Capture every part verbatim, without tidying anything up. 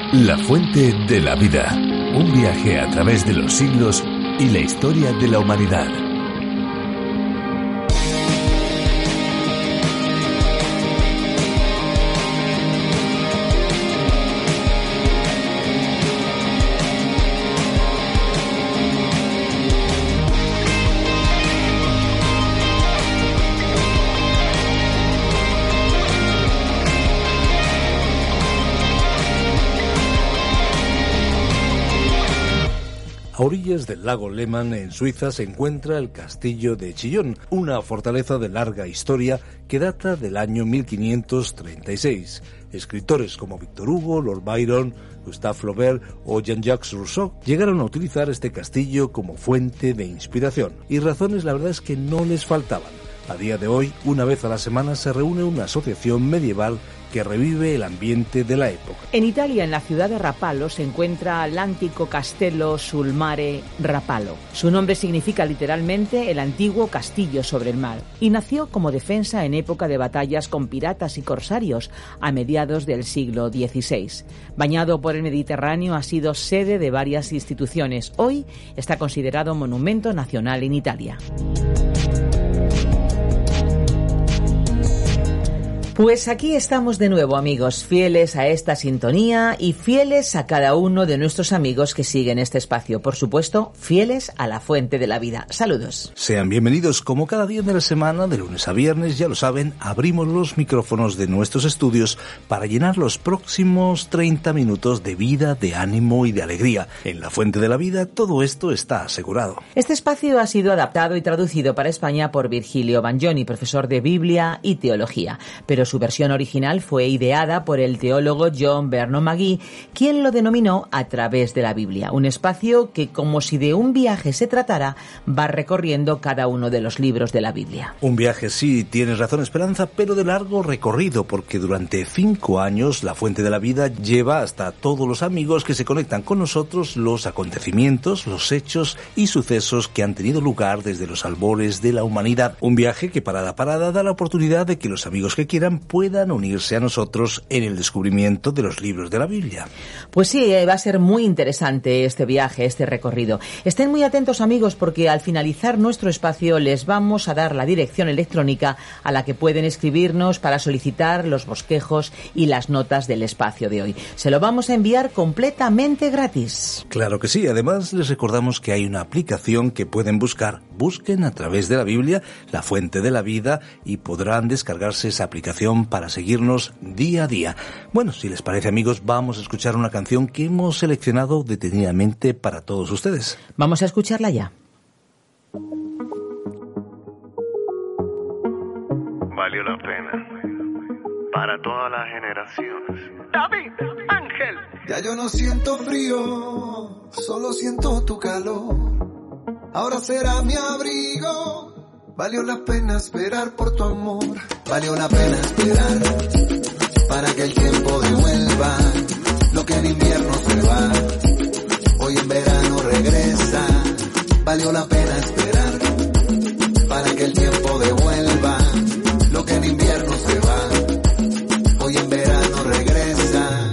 La fuente de la vida. Un viaje a través de los siglos y la historia de la humanidad. A orillas del lago Lehmann, en Suiza, se encuentra el castillo de Chillón, una fortaleza de larga historia que data del año mil quinientos treinta y seis. Escritores como Victor Hugo, Lord Byron, Gustave Flaubert o Jean-Jacques Rousseau llegaron a utilizar este castillo como fuente de inspiración. Y razones, la verdad es que no les faltaban. A día de hoy, una vez a la semana, se reúne una asociación medieval que revive el ambiente de la época. En Italia, en la ciudad de Rapallo, se encuentra el antiguo Castello sul Mare Rapallo. Su nombre significa literalmente el antiguo castillo sobre el mar y nació como defensa en época de batallas con piratas y corsarios a mediados del siglo dieciséis. Bañado por el Mediterráneo, ha sido sede de varias instituciones. Hoy está considerado monumento nacional en Italia. Pues aquí estamos de nuevo, amigos, fieles a esta sintonía y fieles a cada uno de nuestros amigos que siguen este espacio. Por supuesto, fieles a la fuente de la vida. Saludos. Sean bienvenidos. Como cada día de la semana, de lunes a viernes, ya lo saben, abrimos los micrófonos de nuestros estudios para llenar los próximos treinta minutos de vida, de ánimo y de alegría. En la fuente de la vida, todo esto está asegurado. Este espacio ha sido adaptado y traducido para España por Virgilio Bagnoni, profesor de Biblia y Teología. Pero su versión original fue ideada por el teólogo John Vernon Magee, quien lo denominó A través de la Biblia, un espacio que, como si de un viaje se tratara, va recorriendo cada uno de los libros de la Biblia. Un viaje, sí, tienes razón, Esperanza, pero de largo recorrido, porque durante cinco años la Fuente de la Vida lleva hasta todos los amigos que se conectan con nosotros los acontecimientos, los hechos y sucesos que han tenido lugar desde los albores de la humanidad. Un viaje que parada a parada da la oportunidad de que los amigos que quieran puedan unirse a nosotros en el descubrimiento de los libros de la Biblia. Pues sí, va a ser muy interesante este viaje, este recorrido. Estén muy atentos, amigos, porque al finalizar nuestro espacio les vamos a dar la dirección electrónica a la que pueden escribirnos para solicitar los bosquejos y las notas del espacio de hoy. Se lo vamos a enviar completamente gratis. Claro que sí. Además, les recordamos que hay una aplicación que pueden buscar. Busquen a través de la Biblia la Fuente de la Vida y podrán descargarse esa aplicación para seguirnos día a día. Bueno, si les parece, amigos, vamos a escuchar una canción que hemos seleccionado detenidamente para todos ustedes. Vamos a escucharla ya. Valió la pena para todas las generaciones. David, Ángel. Ya yo no siento frío, solo siento tu calor. Ahora será mi abrigo. Valió la pena esperar por tu amor. Valió la pena esperar para que el tiempo devuelva lo que en invierno se va. Hoy en verano regresa. Valió la pena esperar para que el tiempo devuelva lo que en invierno se va. Hoy en verano regresa.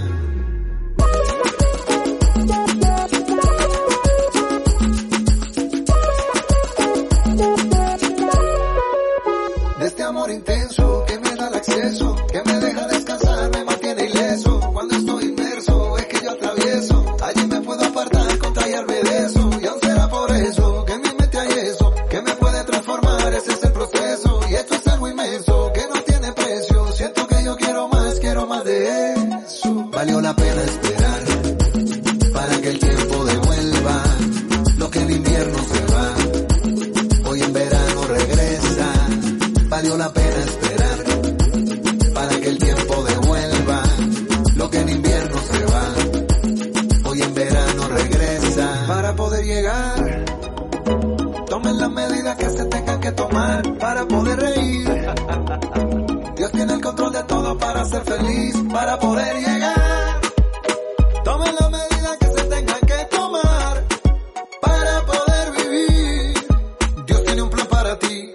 Este amor intenso que me da el acceso, que me deja descansar, me mantiene ileso. Cuando estoy inmerso es que yo atravieso. Allí me puedo apartar, contrariarme de eso. Y aún será por eso que en mi mente hay eso, que me puede transformar, ese es el proceso. Y esto es algo inmenso, que no tiene precio. Siento que yo quiero más, quiero más de eso. Valió la pena esperar para que el tiempo devuelva lo que en invierno se va. Hoy en verano regresa. Valió la pena esperar para que el tiempo devuelva lo que en invierno se va. Hoy en verano regresa. Para poder llegar, tomen las medidas que se tengan que tomar para poder reír. Dios tiene el control de todo para ser feliz. Para poder llegar, tomen las medidas que se tengan que tomar para poder vivir. Dios tiene un plan para ti.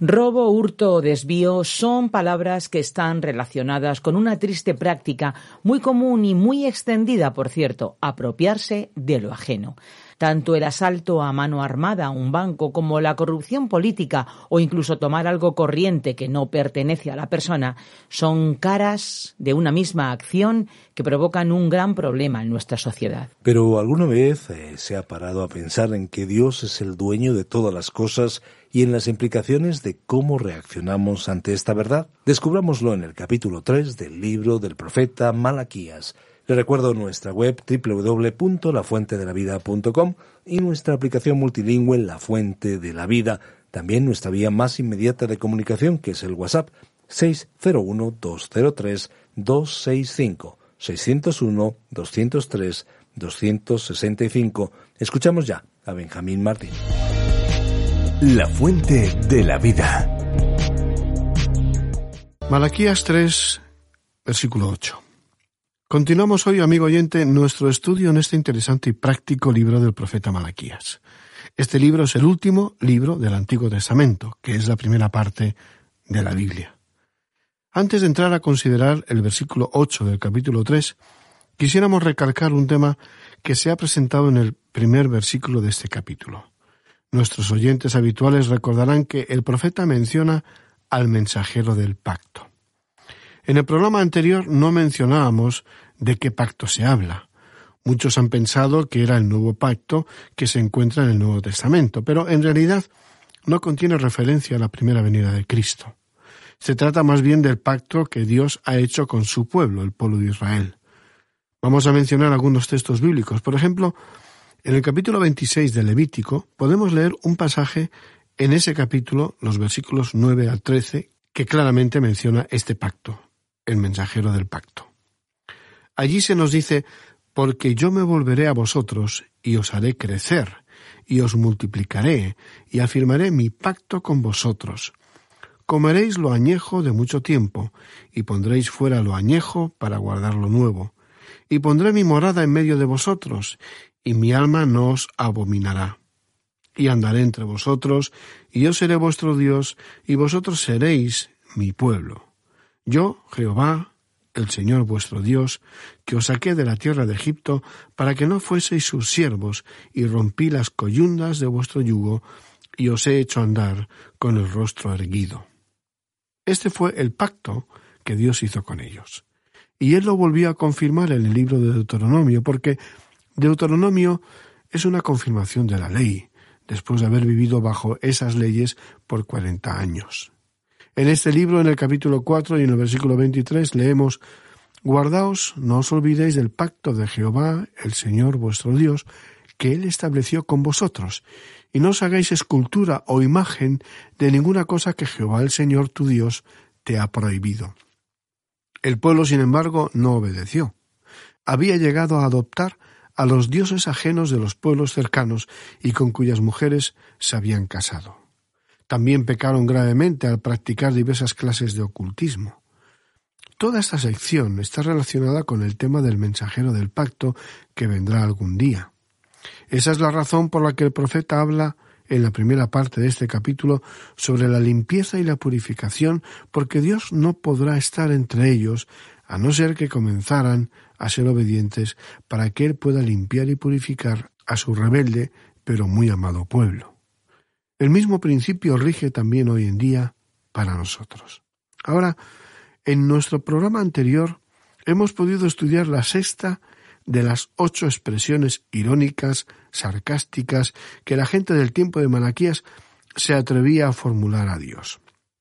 Robo, hurto o desvío son palabras que están relacionadas con una triste práctica muy común y muy extendida, por cierto, apropiarse de lo ajeno. Tanto el asalto a mano armada a un banco como la corrupción política o incluso tomar algo corriente que no pertenece a la persona son caras de una misma acción que provocan un gran problema en nuestra sociedad. Pero ¿alguna vez eh, se ha parado a pensar en que Dios es el dueño de todas las cosas y en las implicaciones de cómo reaccionamos ante esta verdad? Descubrámoslo en el capítulo tres del libro del profeta Malaquías. Le recuerdo nuestra web doble u doble u doble u punto la fuente de la vida punto com y nuestra aplicación multilingüe La Fuente de la Vida. También nuestra vía más inmediata de comunicación, que es el WhatsApp seis cero uno, dos cero tres, dos seis cinco, seis cero uno, dos cero tres, dos seis cinco. Escuchamos ya a Benjamín Martín. La Fuente de la Vida. Malaquías tres, versículo ocho. Continuamos hoy, amigo oyente, nuestro estudio en este interesante y práctico libro del profeta Malaquías. Este libro es el último libro del Antiguo Testamento, que es la primera parte de la Biblia. Antes de entrar a considerar el versículo ocho del capítulo tres, quisiéramos recalcar un tema que se ha presentado en el primer versículo de este capítulo. Nuestros oyentes habituales recordarán que el profeta menciona al mensajero del pacto. En el programa anterior no mencionábamos de qué pacto se habla. Muchos han pensado que era el nuevo pacto que se encuentra en el Nuevo Testamento, pero en realidad no contiene referencia a la primera venida de Cristo. Se trata más bien del pacto que Dios ha hecho con su pueblo, el pueblo de Israel. Vamos a mencionar algunos textos bíblicos. Por ejemplo, en el capítulo veintiséis de Levítico podemos leer un pasaje en ese capítulo, los versículos nueve al trece, que claramente menciona este pacto, el mensajero del pacto. Allí se nos dice: porque yo me volveré a vosotros y os haré crecer, y os multiplicaré, y afirmaré mi pacto con vosotros. Comeréis lo añejo de mucho tiempo, y pondréis fuera lo añejo para guardar lo nuevo. Y pondré mi morada en medio de vosotros, y mi alma no os abominará. Y andaré entre vosotros, y yo seré vuestro Dios, y vosotros seréis mi pueblo. Yo, Jehová, el Señor vuestro Dios, que os saqué de la tierra de Egipto, para que no fueseis sus siervos, y rompí las coyundas de vuestro yugo, y os he hecho andar con el rostro erguido. Este fue el pacto que Dios hizo con ellos. Y él lo volvió a confirmar en el libro de Deuteronomio, porque Deuteronomio es una confirmación de la ley, después de haber vivido bajo esas leyes por cuarenta años. En este libro, en el capítulo cuatro y en el versículo veintitrés, leemos: guardaos, no os olvidéis del pacto de Jehová, el Señor vuestro Dios, que él estableció con vosotros, y no os hagáis escultura o imagen de ninguna cosa que Jehová el Señor tu Dios te ha prohibido. El pueblo, sin embargo, no obedeció. Había llegado a adoptar a los dioses ajenos de los pueblos cercanos y con cuyas mujeres se habían casado. También pecaron gravemente al practicar diversas clases de ocultismo. Toda esta sección está relacionada con el tema del mensajero del pacto que vendrá algún día. Esa es la razón por la que el profeta habla en la primera parte de este capítulo sobre la limpieza y la purificación, porque Dios no podrá estar entre ellos a no ser que comenzaran a ser obedientes para que Él pueda limpiar y purificar a su rebelde pero muy amado pueblo. El mismo principio rige también hoy en día para nosotros. Ahora, en nuestro programa anterior hemos podido estudiar la sexta de las ocho expresiones irónicas, sarcásticas, que la gente del tiempo de Malaquías se atrevía a formular a Dios.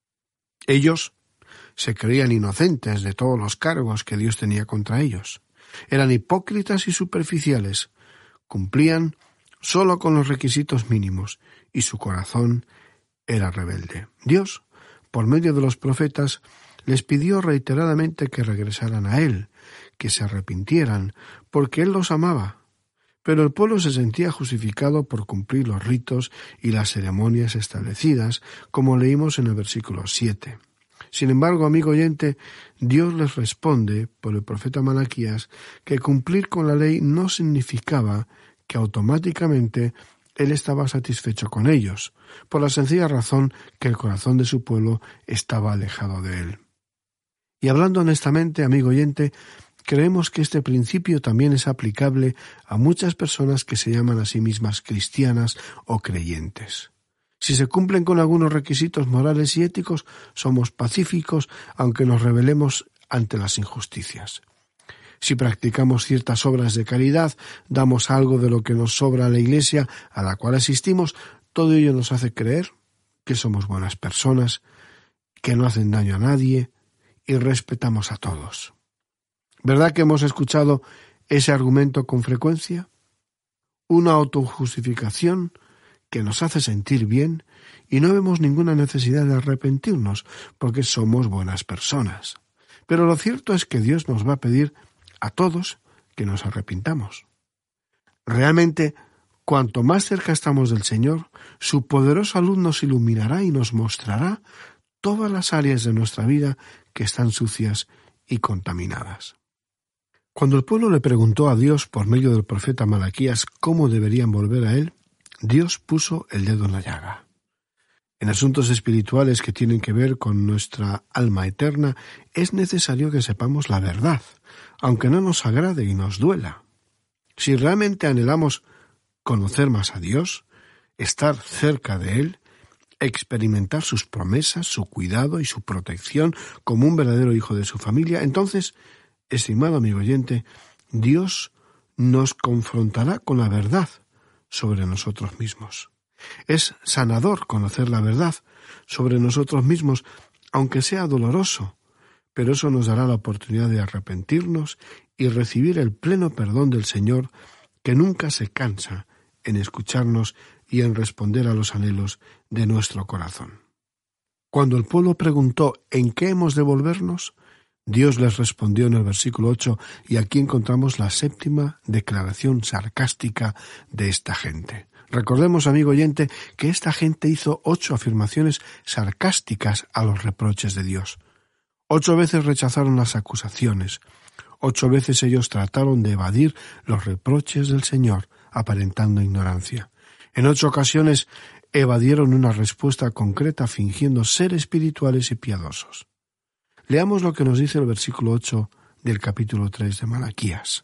Ellos se creían inocentes de todos los cargos que Dios tenía contra ellos. Eran hipócritas y superficiales, cumplían solo con los requisitos mínimos, y su corazón era rebelde. Dios, por medio de los profetas, les pidió reiteradamente que regresaran a Él, que se arrepintieran, porque Él los amaba. Pero el pueblo se sentía justificado por cumplir los ritos y las ceremonias establecidas, como leímos en el versículo siete. Sin embargo, amigo oyente, Dios les responde, por el profeta Malaquías, que cumplir con la ley no significaba que automáticamente Él estaba satisfecho con ellos, por la sencilla razón que el corazón de su pueblo estaba alejado de Él. Y hablando honestamente, amigo oyente, creemos que este principio también es aplicable a muchas personas que se llaman a sí mismas cristianas o creyentes. Si se cumplen con algunos requisitos morales y éticos, somos pacíficos aunque nos rebelemos ante las injusticias. Si practicamos ciertas obras de caridad, damos algo de lo que nos sobra a la Iglesia a la cual asistimos, todo ello nos hace creer que somos buenas personas, que no hacen daño a nadie y respetamos a todos. ¿Verdad que hemos escuchado ese argumento con frecuencia? Una autojustificación que nos hace sentir bien y no vemos ninguna necesidad de arrepentirnos porque somos buenas personas. Pero lo cierto es que Dios nos va a pedir a todos que nos arrepintamos. Realmente, cuanto más cerca estamos del Señor, su poderosa luz nos iluminará y nos mostrará todas las áreas de nuestra vida que están sucias y contaminadas. Cuando el pueblo le preguntó a Dios por medio del profeta Malaquías cómo deberían volver a Él, Dios puso el dedo en la llaga. En asuntos espirituales que tienen que ver con nuestra alma eterna, es necesario que sepamos la verdad, aunque no nos agrade y nos duela. Si realmente anhelamos conocer más a Dios, estar cerca de Él, experimentar sus promesas, su cuidado y su protección como un verdadero hijo de su familia, entonces, estimado amigo oyente, Dios nos confrontará con la verdad sobre nosotros mismos. Es sanador conocer la verdad sobre nosotros mismos, aunque sea doloroso, pero eso nos dará la oportunidad de arrepentirnos y recibir el pleno perdón del Señor, que nunca se cansa en escucharnos y en responder a los anhelos de nuestro corazón. Cuando el pueblo preguntó ¿en qué hemos de volvernos?, Dios les respondió en el versículo ocho, y aquí encontramos la séptima declaración sarcástica de esta gente. Recordemos, amigo oyente, que esta gente hizo ocho afirmaciones sarcásticas a los reproches de Dios. Ocho veces rechazaron las acusaciones. Ocho veces ellos trataron de evadir los reproches del Señor, aparentando ignorancia. En ocho ocasiones evadieron una respuesta concreta fingiendo ser espirituales y piadosos. Leamos lo que nos dice el versículo ocho del capítulo tres de Malaquías.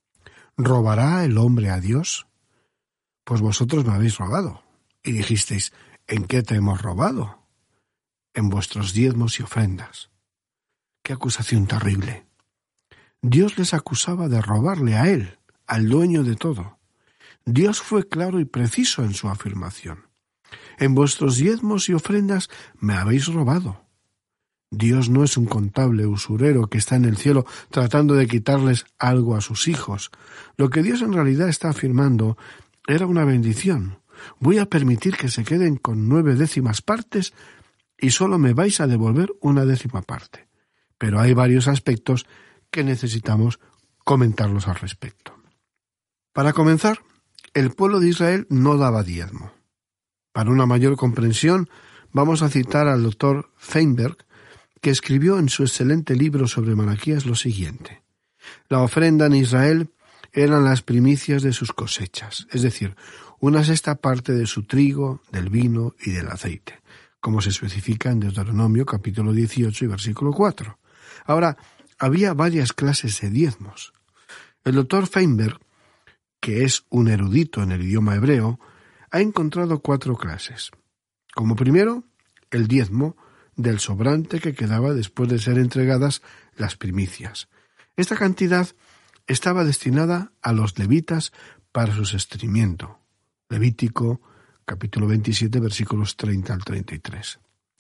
¿Robará el hombre a Dios? Pues vosotros me habéis robado. Y dijisteis, ¿en qué te hemos robado? En vuestros diezmos y ofrendas. ¡Qué acusación terrible! Dios les acusaba de robarle a Él, al dueño de todo. Dios fue claro y preciso en su afirmación. En vuestros diezmos y ofrendas me habéis robado. Dios no es un contable usurero que está en el cielo tratando de quitarles algo a sus hijos. Lo que Dios en realidad está afirmando era una bendición. Voy a permitir que se queden con nueve décimas partes y solo me vais a devolver una décima parte. Pero hay varios aspectos que necesitamos comentarlos al respecto. Para comenzar, el pueblo de Israel no daba diezmo. Para una mayor comprensión, vamos a citar al doctor Feinberg, que escribió en su excelente libro sobre Malaquías lo siguiente. La ofrenda en Israel eran las primicias de sus cosechas, es decir, una sexta parte de su trigo, del vino y del aceite, como se especifica en Deuteronomio capítulo dieciocho y versículo cuatro. Ahora, había varias clases de diezmos. El doctor Feinberg, que es un erudito en el idioma hebreo, ha encontrado cuatro clases. Como primero, el diezmo del sobrante que quedaba después de ser entregadas las primicias. Esta cantidad estaba destinada a los levitas para su sostenimiento. Levítico, capítulo veintisiete, versículos treinta al treinta y tres.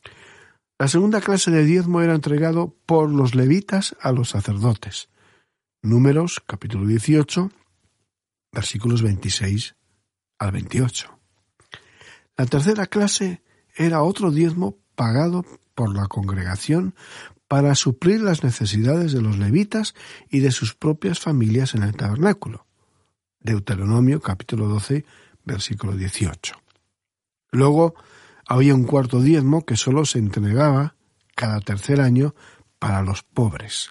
La segunda clase de diezmo era entregado por los levitas a los sacerdotes. Números, capítulo dieciocho, versículos veintiséis al veintiocho. La tercera clase era otro diezmo pagado por la congregación para suplir las necesidades de los levitas y de sus propias familias en el tabernáculo. Deuteronomio capítulo doce, versículo dieciocho. Luego había un cuarto diezmo que solo se entregaba cada tercer año para los pobres.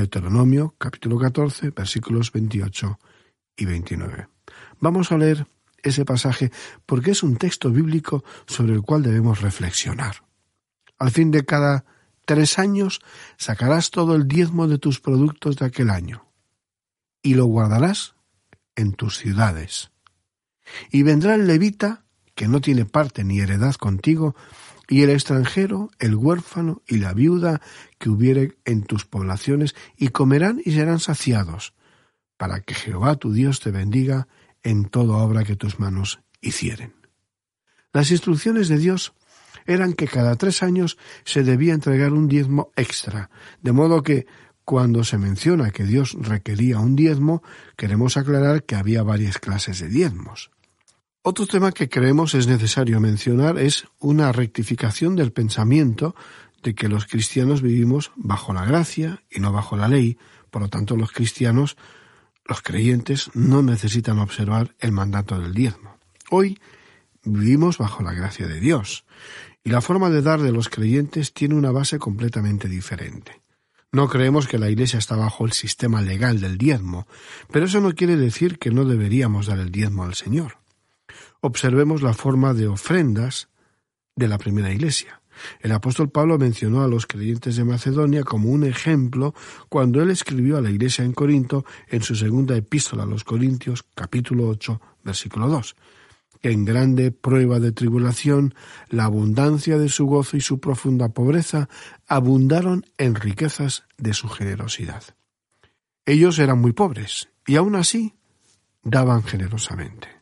Deuteronomio capítulo catorce, versículos veintiocho y veintinueve. Vamos a leer ese pasaje porque es un texto bíblico sobre el cual debemos reflexionar. Al fin de cada tres años sacarás todo el diezmo de tus productos de aquel año y lo guardarás en tus ciudades. Y vendrá el levita, que no tiene parte ni heredad contigo, y el extranjero, el huérfano y la viuda que hubiere en tus poblaciones, y comerán y serán saciados, para que Jehová tu Dios te bendiga en toda obra que tus manos hicieren. Las instrucciones de Dios eran que cada tres años se debía entregar un diezmo extra, de modo que cuando se menciona que Dios requería un diezmo, queremos aclarar que había varias clases de diezmos. Otro tema que creemos es necesario mencionar es una rectificación del pensamiento de que los cristianos vivimos bajo la gracia y no bajo la ley. Por lo tanto, los cristianos, los creyentes, no necesitan observar el mandato del diezmo. Hoy vivimos bajo la gracia de Dios y la forma de dar de los creyentes tiene una base completamente diferente. No creemos que la Iglesia está bajo el sistema legal del diezmo, pero eso no quiere decir que no deberíamos dar el diezmo al Señor. Observemos la forma de ofrendas de la primera Iglesia. El apóstol Pablo mencionó a los creyentes de Macedonia como un ejemplo cuando él escribió a la Iglesia en Corinto en su segunda epístola a los Corintios, capítulo ocho, versículo dos. Que en grande prueba de tribulación, la abundancia de su gozo y su profunda pobreza abundaron en riquezas de su generosidad. Ellos eran muy pobres y aún así daban generosamente.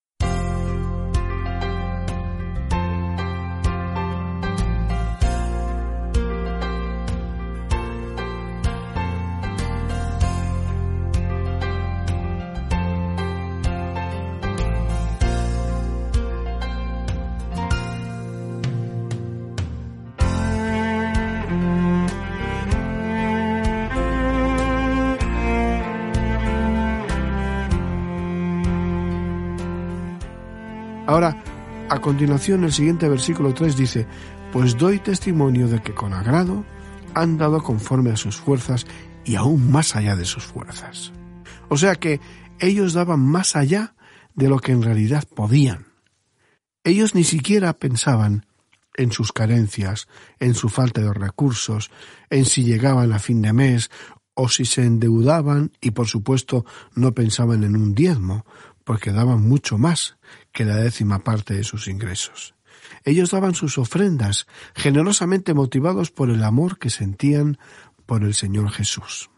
Ahora, a continuación, el siguiente versículo tres dice: «Pues doy testimonio de que con agrado han dado conforme a sus fuerzas y aún más allá de sus fuerzas». O sea que ellos daban más allá de lo que en realidad podían. Ellos ni siquiera pensaban en sus carencias, en su falta de recursos, en si llegaban a fin de mes o si se endeudaban y, por supuesto, no pensaban en un diezmo, porque daban mucho más que la décima parte de sus ingresos. Ellos daban sus ofrendas, generosamente motivados por el amor que sentían por el Señor Jesús.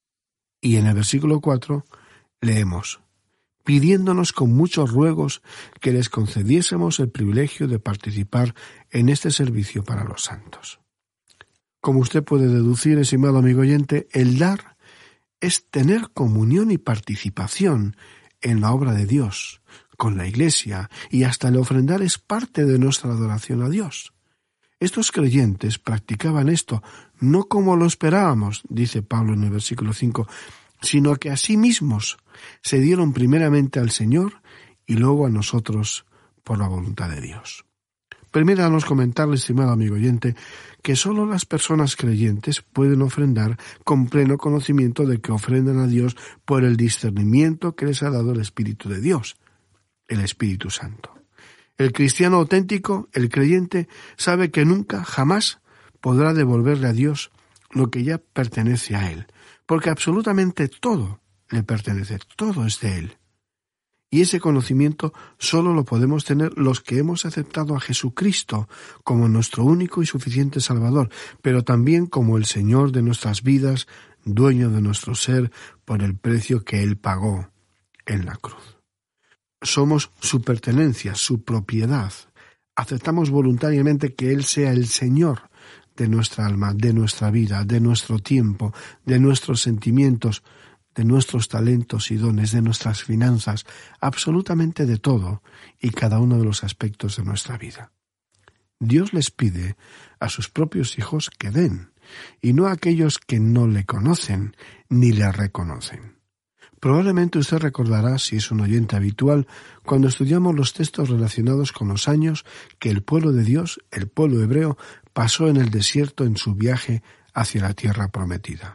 Y en el versículo cuatro leemos: pidiéndonos con muchos ruegos que les concediésemos el privilegio de participar en este servicio para los santos. Como usted puede deducir, estimado amigo oyente, el dar es tener comunión y participación en la obra de Dios, con la Iglesia, y hasta el ofrendar es parte de nuestra adoración a Dios. Estos creyentes practicaban esto no como lo esperábamos, dice Pablo en el versículo cinco, sino que a sí mismos se dieron primeramente al Señor y luego a nosotros por la voluntad de Dios. Permítanos comentarle, estimado amigo oyente, que solo las personas creyentes pueden ofrendar con pleno conocimiento de que ofrendan a Dios por el discernimiento que les ha dado el Espíritu de Dios, el Espíritu Santo. El cristiano auténtico, el creyente, sabe que nunca, jamás podrá devolverle a Dios lo que ya pertenece a Él, porque absolutamente todo le pertenece, todo es de Él. Y ese conocimiento solo lo podemos tener los que hemos aceptado a Jesucristo como nuestro único y suficiente Salvador, pero también como el Señor de nuestras vidas, dueño de nuestro ser, por el precio que Él pagó en la cruz. Somos su pertenencia, su propiedad. Aceptamos voluntariamente que Él sea el Señor de nuestra alma, de nuestra vida, de nuestro tiempo, de nuestros sentimientos, de nuestros talentos y dones, de nuestras finanzas, absolutamente de todo y cada uno de los aspectos de nuestra vida. Dios les pide a sus propios hijos que den, y no a aquellos que no le conocen ni le reconocen. Probablemente usted recordará, si es un oyente habitual, cuando estudiamos los textos relacionados con los años que el pueblo de Dios, el pueblo hebreo, pasó en el desierto en su viaje hacia la tierra prometida.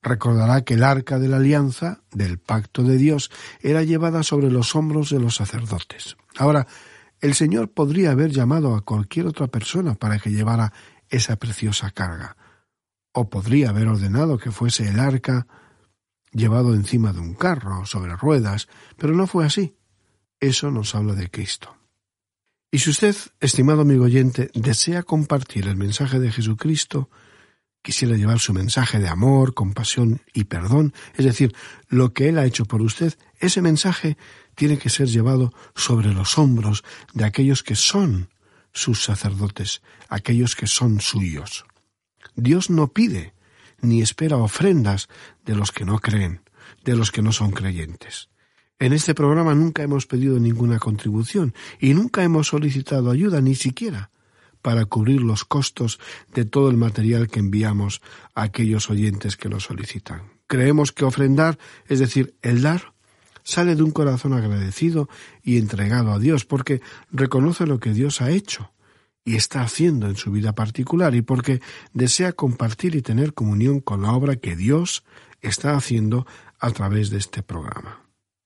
Recordará que el arca de la alianza, del pacto de Dios, era llevada sobre los hombros de los sacerdotes. Ahora, el Señor podría haber llamado a cualquier otra persona para que llevara esa preciosa carga, o podría haber ordenado que fuese el arca llevado encima de un carro, sobre ruedas, pero no fue así. Eso nos habla de Cristo. Y si usted, estimado amigo oyente, desea compartir el mensaje de Jesucristo, quisiera llevar su mensaje de amor, compasión y perdón, es decir, lo que Él ha hecho por usted, ese mensaje tiene que ser llevado sobre los hombros de aquellos que son sus sacerdotes, aquellos que son suyos. Dios no pide ni espera ofrendas de los que no creen, de los que no son creyentes. En este programa nunca hemos pedido ninguna contribución y nunca hemos solicitado ayuda, ni siquiera para cubrir los costos de todo el material que enviamos a aquellos oyentes que lo solicitan. Creemos que ofrendar, es decir, el dar, sale de un corazón agradecido y entregado a Dios, porque reconoce lo que Dios ha hecho y está haciendo en su vida particular, y porque desea compartir y tener comunión con la obra que Dios está haciendo a través de este programa.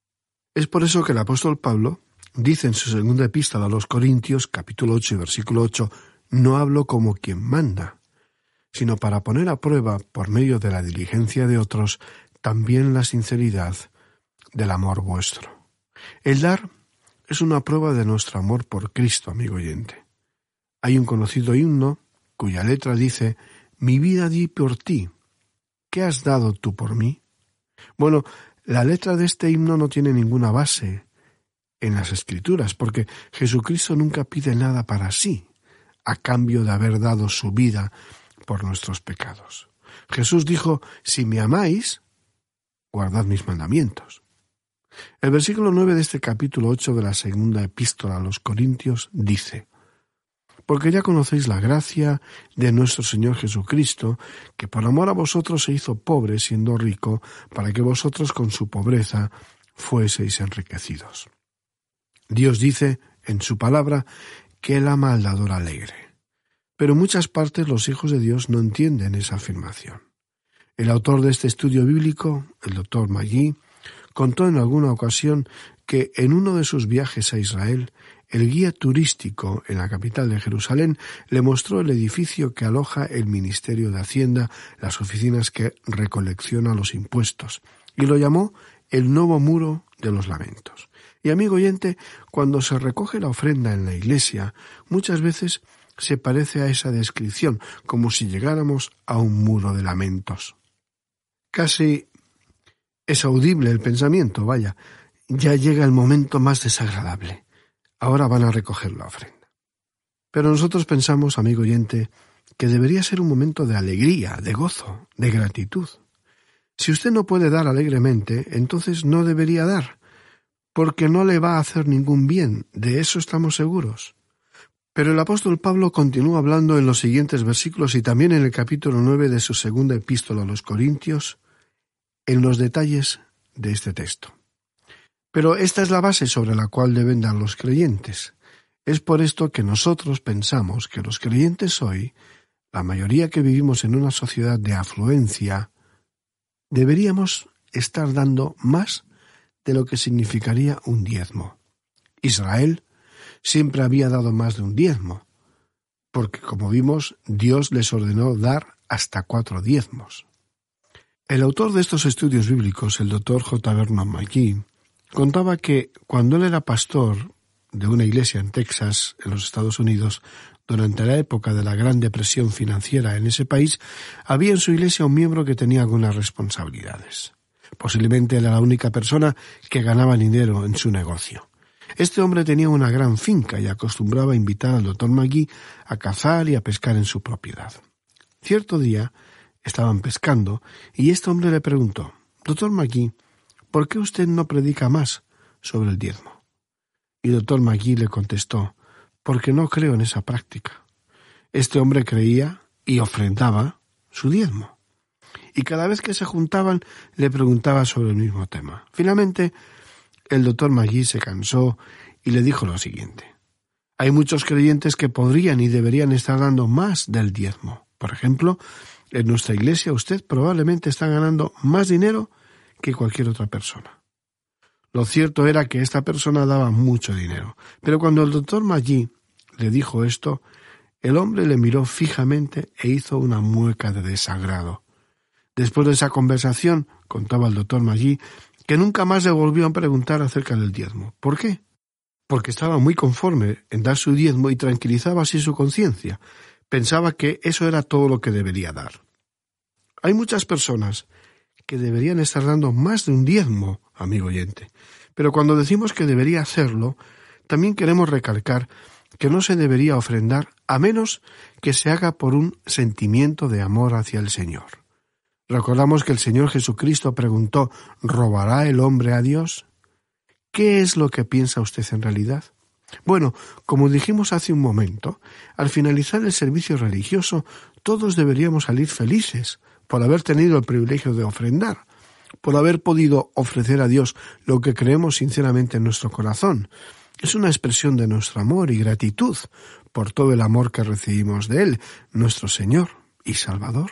Es por eso que el apóstol Pablo dice en su segunda epístola a los Corintios, capítulo ocho y versículo ocho, «No hablo como quien manda, sino para poner a prueba, por medio de la diligencia de otros, también la sinceridad del amor vuestro». El dar es una prueba de nuestro amor por Cristo, amigo oyente. Hay un conocido himno cuya letra dice: «Mi vida di por ti, ¿qué has dado tú por mí?». Bueno, la letra de este himno no tiene ninguna base en las Escrituras, porque Jesucristo nunca pide nada para sí, a cambio de haber dado su vida por nuestros pecados. Jesús dijo: «Si me amáis, guardad mis mandamientos». El versículo nueve de este capítulo ocho de la segunda epístola a los Corintios dice: «Porque ya conocéis la gracia de nuestro Señor Jesucristo, que por amor a vosotros se hizo pobre siendo rico, para que vosotros con su pobreza fueseis enriquecidos». Dios dice en su palabra que Él ama al dador alegre. Pero en muchas partes los hijos de Dios no entienden esa afirmación. El autor de este estudio bíblico, el doctor Magui, contó en alguna ocasión que en uno de sus viajes a Israel, el guía turístico en la capital de Jerusalén le mostró el edificio que aloja el Ministerio de Hacienda, las oficinas que recoleccionan los impuestos, y lo llamó el nuevo muro de los lamentos. Y amigo oyente, cuando se recoge la ofrenda en la iglesia, muchas veces se parece a esa descripción, como si llegáramos a un muro de lamentos. Casi es audible el pensamiento, vaya, ya llega el momento más desagradable. Ahora van a recoger la ofrenda. Pero nosotros pensamos, amigo oyente, que debería ser un momento de alegría, de gozo, de gratitud. Si usted no puede dar alegremente, entonces no debería dar, porque no le va a hacer ningún bien, de eso estamos seguros. Pero el apóstol Pablo continúa hablando en los siguientes versículos y también en el capítulo nueve de su segunda epístola a los Corintios, en los detalles de este texto. Pero esta es la base sobre la cual deben dar los creyentes. Es por esto que nosotros pensamos que los creyentes hoy, la mayoría que vivimos en una sociedad de afluencia, deberíamos estar dando más de lo que significaría un diezmo. Israel siempre había dado más de un diezmo, porque como vimos, Dios les ordenó dar hasta cuatro diezmos. El autor de estos estudios bíblicos, el doctor J. Vernon McGee, contaba que cuando él era pastor de una iglesia en Texas, en los Estados Unidos, durante la época de la Gran Depresión financiera en ese país, había en su iglesia un miembro que tenía algunas responsabilidades. Posiblemente era la única persona que ganaba dinero en su negocio. Este hombre tenía una gran finca y acostumbraba a invitar al doctor McGee a cazar y a pescar en su propiedad. Cierto día estaban pescando y este hombre le preguntó: «Doctor McGee, ¿por qué usted no predica más sobre el diezmo?». Y doctor McGee le contestó: «Porque no creo en esa práctica». Este hombre creía y ofrendaba su diezmo. Y cada vez que se juntaban le preguntaba sobre el mismo tema. Finalmente, el doctor McGee se cansó y le dijo lo siguiente: «Hay muchos creyentes que podrían y deberían estar dando más del diezmo. Por ejemplo, en nuestra iglesia usted probablemente está ganando más dinero que cualquier otra persona. Lo cierto era que esta persona daba mucho dinero, pero cuando el doctor Maggi le dijo esto, el hombre le miró fijamente e hizo una mueca de desagrado. Después de esa conversación, contaba el doctor Maggi, que nunca más le volvió a preguntar acerca del diezmo. ¿Por qué? Porque estaba muy conforme en dar su diezmo y tranquilizaba así su conciencia. Pensaba que eso era todo lo que debería dar. Hay muchas personas que deberían estar dando más de un diezmo, amigo oyente, pero cuando decimos que debería hacerlo, también queremos recalcar que no se debería ofrendar a menos que se haga por un sentimiento de amor hacia el Señor. Recordamos que el Señor Jesucristo preguntó, ¿robará el hombre a Dios? ¿Qué es lo que piensa usted en realidad? Bueno, como dijimos hace un momento, al finalizar el servicio religioso, todos deberíamos salir felices por haber tenido el privilegio de ofrendar, por haber podido ofrecer a Dios lo que creemos sinceramente en nuestro corazón. Es una expresión de nuestro amor y gratitud por todo el amor que recibimos de Él, nuestro Señor y Salvador.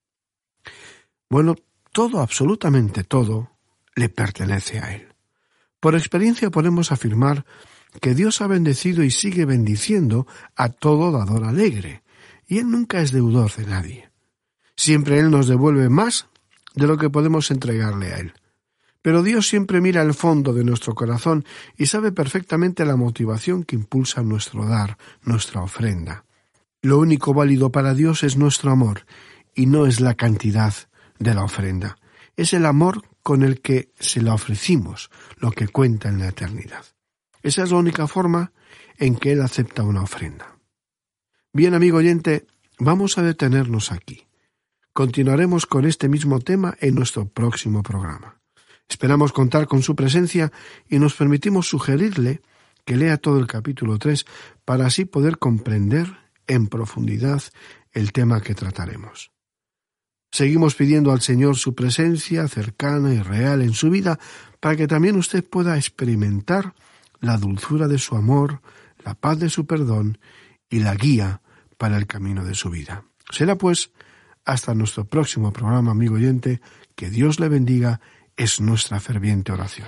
Bueno, todo, absolutamente todo, le pertenece a Él. Por experiencia podemos afirmar que Dios ha bendecido y sigue bendiciendo a todo dador alegre, y Él nunca es deudor de nadie. Siempre Él nos devuelve más de lo que podemos entregarle a Él. Pero Dios siempre mira el fondo de nuestro corazón y sabe perfectamente la motivación que impulsa nuestro dar, nuestra ofrenda. Lo único válido para Dios es nuestro amor, y no es la cantidad de la ofrenda. Es el amor con el que se la ofrecimos, lo que cuenta en la eternidad. Esa es la única forma en que Él acepta una ofrenda. Bien, amigo oyente, vamos a detenernos aquí. Continuaremos con este mismo tema en nuestro próximo programa. Esperamos contar con su presencia y nos permitimos sugerirle que lea todo el capítulo tres para así poder comprender en profundidad el tema que trataremos. Seguimos pidiendo al Señor su presencia cercana y real en su vida para que también usted pueda experimentar la dulzura de su amor, la paz de su perdón y la guía para el camino de su vida. Será pues hasta nuestro próximo programa, amigo oyente, que Dios le bendiga, es nuestra ferviente oración.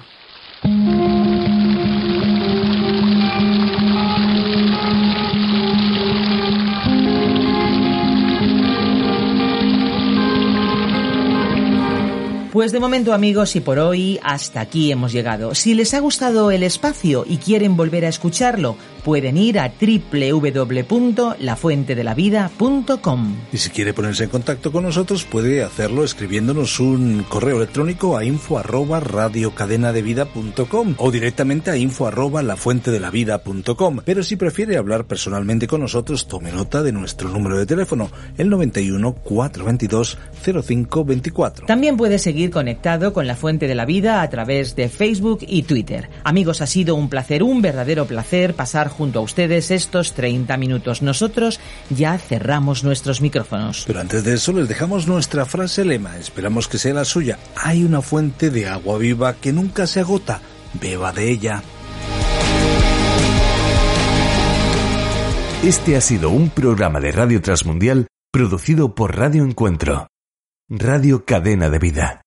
Pues de momento, amigos, y por hoy hasta aquí hemos llegado. Si les ha gustado el espacio y quieren volver a escucharlo, pueden ir a doble u doble u doble u punto la fuente de la vida punto com. Y si quiere ponerse en contacto con nosotros, puede hacerlo escribiéndonos un correo electrónico a info arroba radiocadenadevida punto com o directamente a info arroba lafuentedelavida punto com. Pero si prefiere hablar personalmente con nosotros, tome nota de nuestro número de teléfono, el noventa y uno, cuatrocientos veintidós, cero cinco veinticuatro. También puede seguir conectado con La Fuente de la Vida a través de Facebook y Twitter. Amigos, ha sido un placer, un verdadero placer pasar junto a ustedes estos treinta minutos. Nosotros ya cerramos nuestros micrófonos. Pero antes de eso les dejamos nuestra frase lema, esperamos que sea la suya. Hay una fuente de agua viva que nunca se agota, beba de ella. Este ha sido un programa de Radio Transmundial producido por Radio Encuentro, Radio Cadena de Vida.